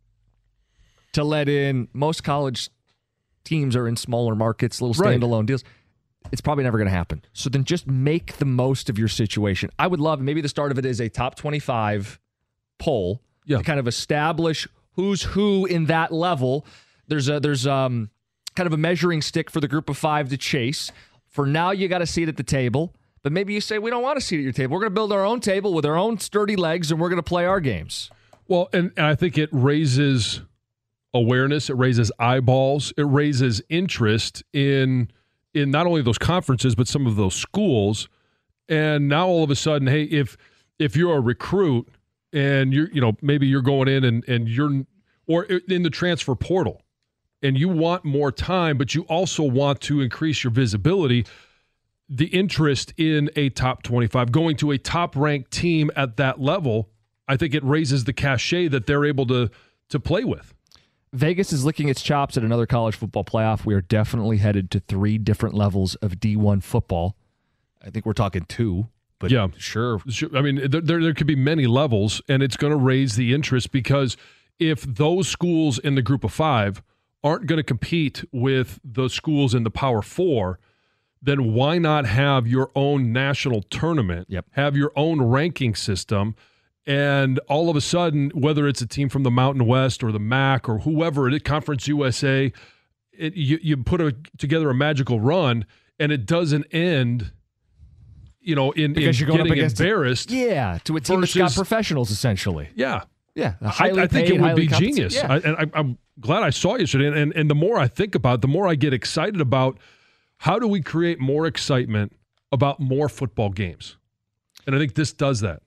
to let in most college teams are in smaller markets, little Right. standalone deals. It's probably never going to happen. So then just make the most of your situation. I would love, maybe the start of it is a top twenty-five poll Yeah. to kind of establish who's who in that level. There's a there's um kind of a measuring stick for the group of five to chase. For now, you got a seat at the table. But maybe you say, we don't want a seat at your table. We're going to build our own table with our own sturdy legs, and we're going to play our games. Well, and, and I think it raises awareness, it raises eyeballs, it raises interest in in not only those conferences but some of those schools. And now all of a sudden, hey, if if you're a recruit and you're you know maybe you're going in and and you're or in the transfer portal and you want more time, but you also want to increase your visibility, the interest in a top twenty-five, going to a top ranked team at that level, I think it raises the cachet that they're able to to play with. Vegas is licking its chops at another college football playoff. We are definitely headed to three different levels of D one football. I think we're talking two, but Yeah. sure. Sure. I mean, there, there there could be many levels, and it's going to raise the interest because if those schools in the group of five aren't going to compete with the schools in the Power Four, then why not have your own national tournament, yep. have your own ranking system, and all of a sudden, whether it's a team from the Mountain West or the M A C or whoever, it Conference U S A, it, you, you put a, together a magical run, and it doesn't end, you know, in, because in you're going getting up against embarrassed. A, yeah, to a team versus, that's got professionals, essentially. Yeah. Yeah, I, I think paid, it would be compensated. genius. Yeah. I, and I, I'm glad I saw it yesterday. And, and, and the more I think about it, the more I get excited about how do we create more excitement about more football games. And I think this does that.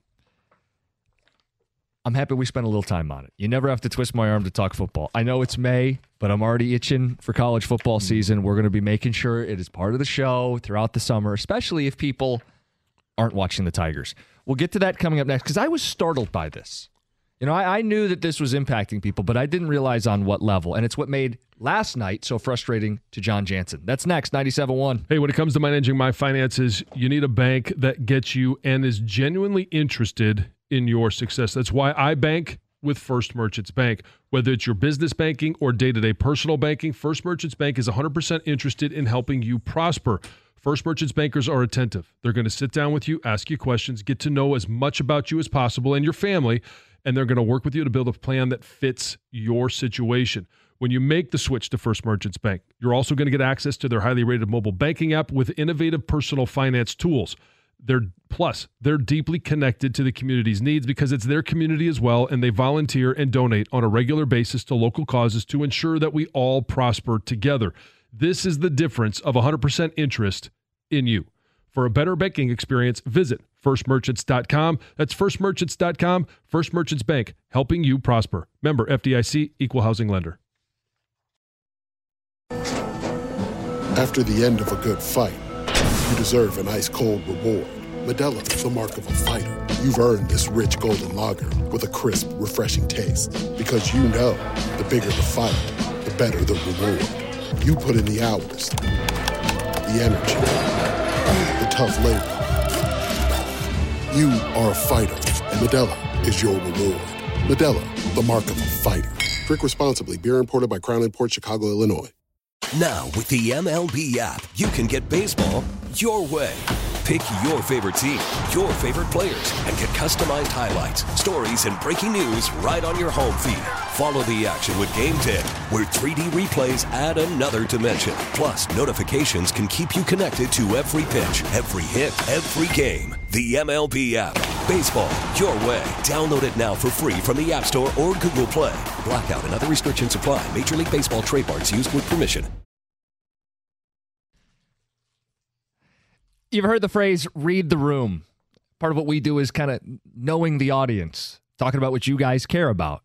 I'm happy we spent a little time on it. You never have to twist my arm to talk football. I know it's May, but I'm already itching for college football season. We're going to be making sure it is part of the show throughout the summer, especially if people aren't watching the Tigers. We'll get to that coming up next because I was startled by this. You know, I, I knew that this was impacting people, but I didn't realize on what level. And it's what made last night so frustrating to John Jansen. That's next, ninety-seven point one. Hey, when it comes to managing my finances, you need a bank that gets you and is genuinely interested in your success. That's why I bank with First Merchants Bank. Whether it's your business banking or day-to-day personal banking, First Merchants Bank is one hundred percent interested in helping you prosper. First Merchants bankers are attentive. They're going to sit down with you, ask you questions, get to know as much about you as possible and your family, and they're going to work with you to build a plan that fits your situation. When you make the switch to First Merchants Bank, you're also going to get access to their highly rated mobile banking app with innovative personal finance tools. They're plus, they're deeply connected to the community's needs because it's their community as well, and they volunteer and donate on a regular basis to local causes to ensure that we all prosper together. This is the difference of one hundred percent interest in you. For a better banking experience, visit first merchants dot com. That's first merchants dot com. First Merchants Bank, helping you prosper. Member F D I C, Equal Housing Lender. After the end of a good fight, you deserve an ice-cold reward. Modelo is the mark of a fighter. You've earned this rich golden lager with a crisp, refreshing taste. Because you know, the bigger the fight, the better the reward. You put in the hours, the energy, the tough labor. You are a fighter, and Modelo is your reward. Modelo, the mark of a fighter. Drink responsibly. Beer imported by Crown Imports, Chicago, Illinois. Now, with the M L B app, you can get baseball your way. Pick your favorite team, your favorite players, and get customized highlights, stories, and breaking news right on your home feed. Follow the action with Game ten, where three D replays add another dimension. Plus, notifications can keep you connected to every pitch, every hit, every game. The M L B app. Baseball your way. Download it now for free from the App Store or Google Play. Blackout and other restrictions apply. Major League Baseball trademarks used with permission. You've heard the phrase, read the room. Part of what we do is kind of knowing the audience, talking about what you guys care about.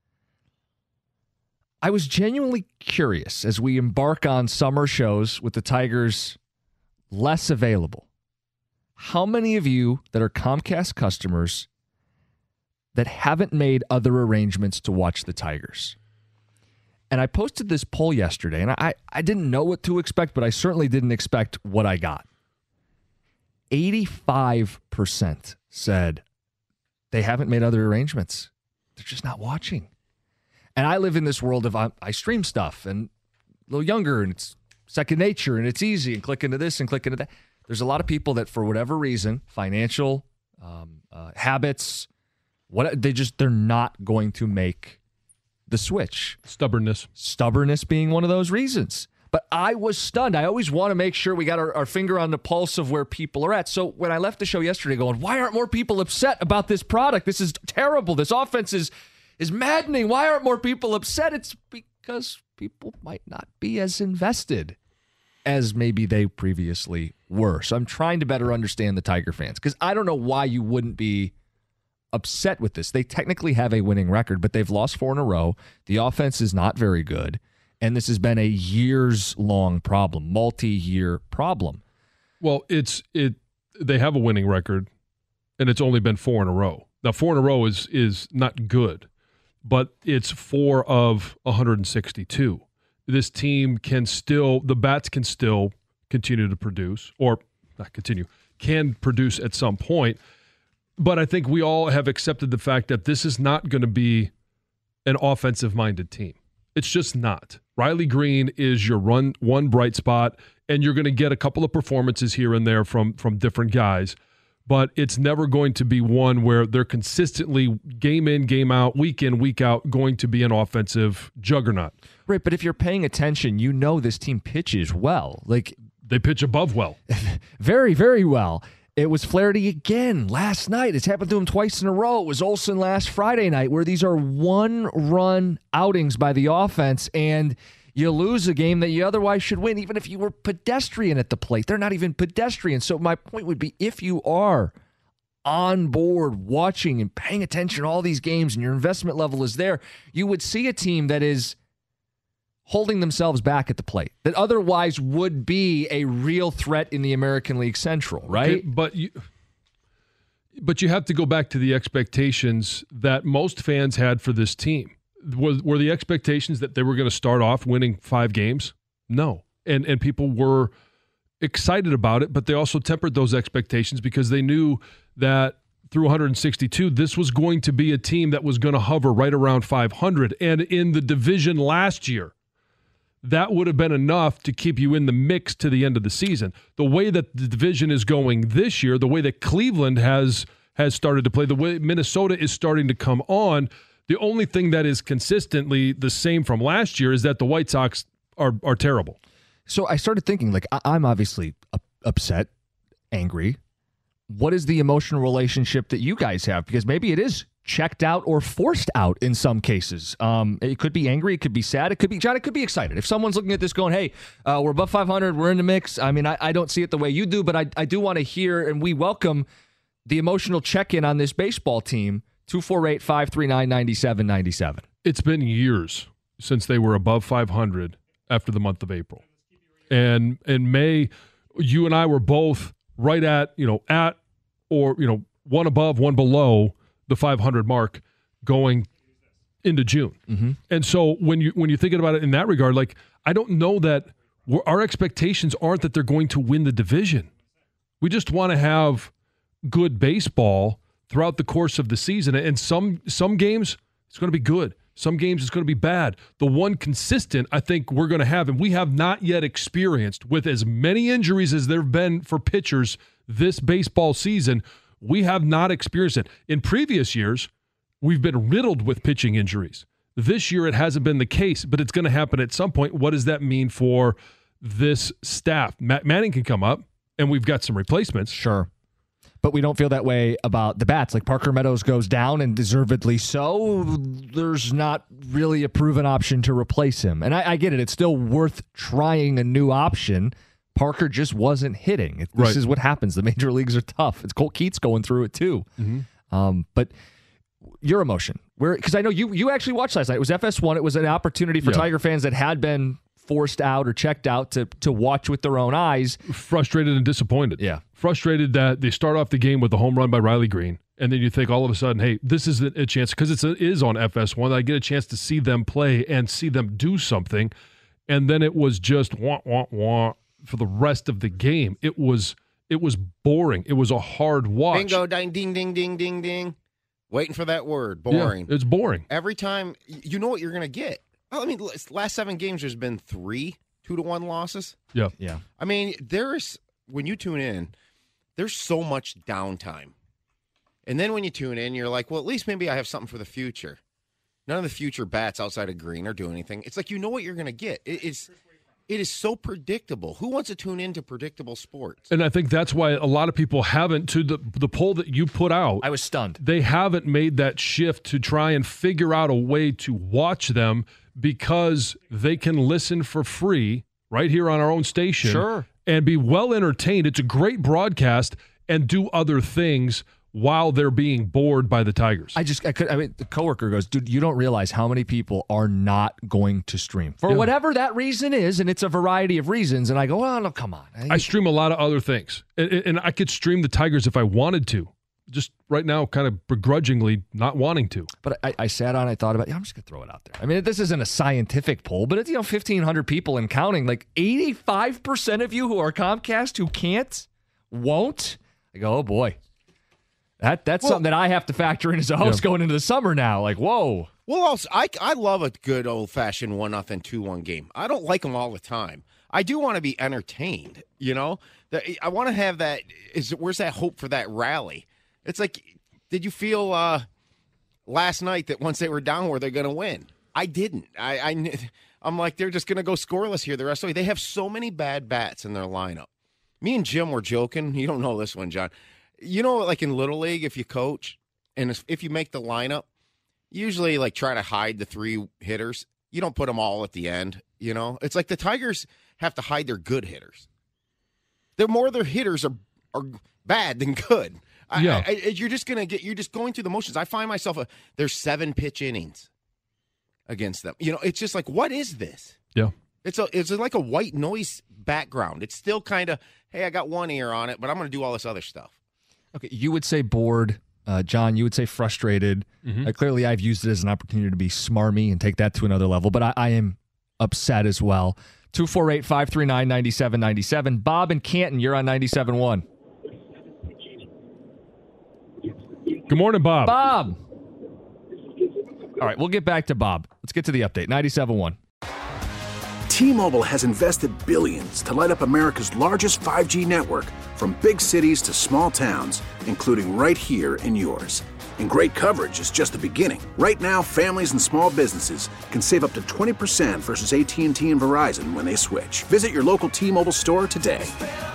I was genuinely curious as we embark on summer shows with the Tigers less available. How many of you that are Comcast customers that haven't made other arrangements to watch the Tigers? And I posted this poll yesterday, and I, I didn't know what to expect, but I certainly didn't expect what I got. eighty-five percent said they haven't made other arrangements. They're just not watching. And I live in this world of I, I stream stuff and a little younger, and it's second nature, and it's easy, and click into this and click into that. There's a lot of people that, for whatever reason, financial um, uh, habits, what they just they're not going to make the switch. Stubbornness. Stubbornness being one of those reasons. But I was stunned. I always want to make sure we got our, our finger on the pulse of where people are at. So when I left the show yesterday going, why aren't more people upset about this product? This is terrible. This offense is, is maddening. Why aren't more people upset? It's because people might not be as invested as maybe they previously were. So I'm trying to better understand the Tiger fans because I don't know why you wouldn't be upset with this. They technically have a winning record, but they've lost four in a row. The offense is not very good. And this has been a years-long problem, multi-year problem. Well, it's it. They have a winning record, and it's only been four in a row. Now, four in a row is is not good, but it's four of one hundred sixty-two. This team can still, the bats can still continue to produce, or not continue, can produce at some point. But I think we all have accepted the fact that this is not going to be an offensive-minded team. It's just not. Riley Green is your run one bright spot, and you're going to get a couple of performances here and there from from different guys, but it's never going to be one where they're consistently game in, game out, week in, week out going to be an offensive juggernaut. Right, but if you're paying attention, you know this team pitches well. Like they pitch above well. very, very well. It was Flaherty again last night. It's happened to him twice in a row. It was Olsen last Friday night, where these are one-run outings by the offense, and you lose a game that you otherwise should win, even if you were pedestrian at the plate. They're not even pedestrian. So my point would be, if you are on board watching and paying attention to all these games and your investment level is there, you would see a team that is holding themselves back at the plate, that otherwise would be a real threat in the American League Central, right? Okay, but you, but you have to go back to the expectations that most fans had for this team. Was, were the expectations that they were going to start off winning five games? No. And and people were excited about it, but they also tempered those expectations because they knew that through one hundred sixty-two, this was going to be a team that was going to hover right around five hundred. And in the division last year, that would have been enough to keep you in the mix to the end of the season. The way that the division is going this year, the way that Cleveland has has started to play, the way Minnesota is starting to come on, the only thing that is consistently the same from last year is that the White Sox are are terrible. So I started thinking, like, I- I'm obviously up- upset, angry. What is the emotional relationship that you guys have? Because maybe it is checked out or forced out in some cases. Um, it could be angry. It could be sad. It could be, John, it could be excited. If someone's looking at this going, hey, uh, we're above five hundred, we're in the mix. I mean, I, I don't see it the way you do, but I, I do want to hear, and we welcome the emotional check-in on this baseball team. two four eight, five three nine, nine seven nine seven. It's been years since they were above five hundred after the month of April. And in May, you and I were both right at, you know, at or, you know, one above, one below the five hundred mark going into June. Mm-hmm. And so when you when you're thinking about it in that regard, like, I don't know that we're, our expectations aren't that they're going to win the division. We just want to have good baseball throughout the course of the season. And some some games, it's going to be good. Some games, it's going to be bad. The one consistent I think we're going to have, and we have not yet experienced with as many injuries as there have been for pitchers this baseball season, we have not experienced it. In previous years, we've been riddled with pitching injuries. This year, it hasn't been the case, but it's going to happen at some point. What does that mean for this staff? Matt Manning can come up, and we've got some replacements. Sure. But we don't feel that way about the bats. Like Parker Meadows goes down, and deservedly so. There's not really a proven option to replace him. And I, I get it. It's still worth trying a new option. Parker just wasn't hitting. This right. is what happens. The major leagues are tough. It's Colt Keats going through it too. Mm-hmm. Um, but your emotion, where because I know you you actually watched last night. It was F S one. It was an opportunity for yeah. Tiger fans that had been forced out or checked out to to watch with their own eyes. Frustrated and disappointed. Yeah. Frustrated that they start off the game with a home run by Riley Green, and then you think all of a sudden, hey, this is a chance, because it is on F S one, I get a chance to see them play and see them do something, and then it was just wah, wah, wah for the rest of the game. It was it was boring. It was a hard watch. Bingo, ding, ding, ding, ding, ding, ding. Waiting for that word. Boring. Yeah, it's boring. Every time, you know what you're going to get. I mean, last seven games, there's been three two to one losses. Yeah. Yeah. I mean, there's, when you tune in, there's so much downtime. And then when you tune in, you're like, well, at least maybe I have something for the future. None of the future bats outside of Green are doing anything. It's like, you know what you're going to get. It, it's, it is so predictable. Who wants to tune into predictable sports? And I think that's why a lot of people haven't, to the the poll that you put out. I was stunned. They haven't made that shift to try and figure out a way to watch them, because they can listen for free right here on our own station. Sure. And be well entertained. It's a great broadcast, and do other things while they're being bored by the Tigers. I just, I could, I mean, the coworker goes, dude, you don't realize how many people are not going to stream for Yeah. whatever that reason is. And it's a variety of reasons. And I go, oh, no, come on. I, I stream a lot of other things, and, and I could stream the Tigers if I wanted to. Just right now, kind of begrudgingly not wanting to. But I, I sat on, I thought about, yeah, I'm just going to throw it out there. I mean, this isn't a scientific poll, but it's, you know, fifteen hundred people and counting. Like eighty-five percent of you who are Comcast who can't, won't. I go, oh boy. That That's Well, something that I have to factor in as a host yeah. going into the summer now. Like, whoa. Well, also, I, I love a good old-fashioned one nothing, two one game. I don't like them all the time. I do want to be entertained, you know? I want to have that is where's that hope for that rally? It's like, did you feel uh, last night that once they were down, were they going to win? I didn't. I, I, I'm like, they're just going to go scoreless here the rest of the way. They have so many bad bats in their lineup. Me and Jim were joking. You don't know this one, John. You know, like in Little League, if you coach and if you make the lineup, usually like try to hide the three hitters. You don't put them all at the end, you know? It's like the Tigers have to hide their good hitters. The more their hitters are are bad than good. Yeah. I, I, you're just going to get, you're just going through the motions. I find myself, a, there's seven pitch innings against them. You know, it's just like, what is this? Yeah. It's a, it's like a white noise background. It's still kind of, hey, I got one ear on it, but I'm going to do all this other stuff. Okay, you would say bored. Uh, John, you would say frustrated. Mm-hmm. Uh, clearly, I've used it as an opportunity to be smarmy and take that to another level, but I, I am upset as well. two four eight, five three nine, nine seven nine seven. Bob in Canton, you're on ninety-seven point one. Good morning, Bob. Bob. All right, we'll get back to Bob. Let's get to the update. ninety-seven point one. T-Mobile has invested billions to light up America's largest five G network, from big cities to small towns, including right here in yours. And great coverage is just the beginning. Right now, families and small businesses can save up to twenty percent versus A T and T and Verizon when they switch. Visit your local T-Mobile store today.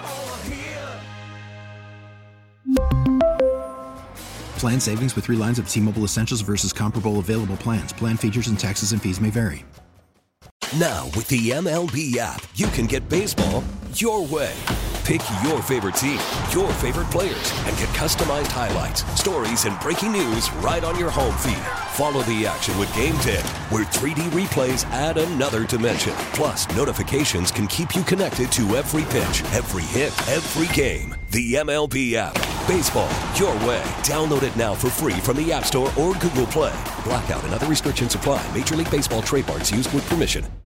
Plan savings with three lines of T-Mobile Essentials versus comparable available plans. Plan features and taxes and fees may vary. Now, with the M L B app, you can get baseball your way. Pick your favorite team, your favorite players, and get customized highlights, stories, and breaking news right on your home feed. Follow the action with Game ten, where three D replays add another dimension. Plus, notifications can keep you connected to every pitch, every hit, every game. The M L B app. Baseball your way. Download it now for free from the App Store or Google Play. Blackout and other restrictions apply. Major League Baseball trademarks used with permission.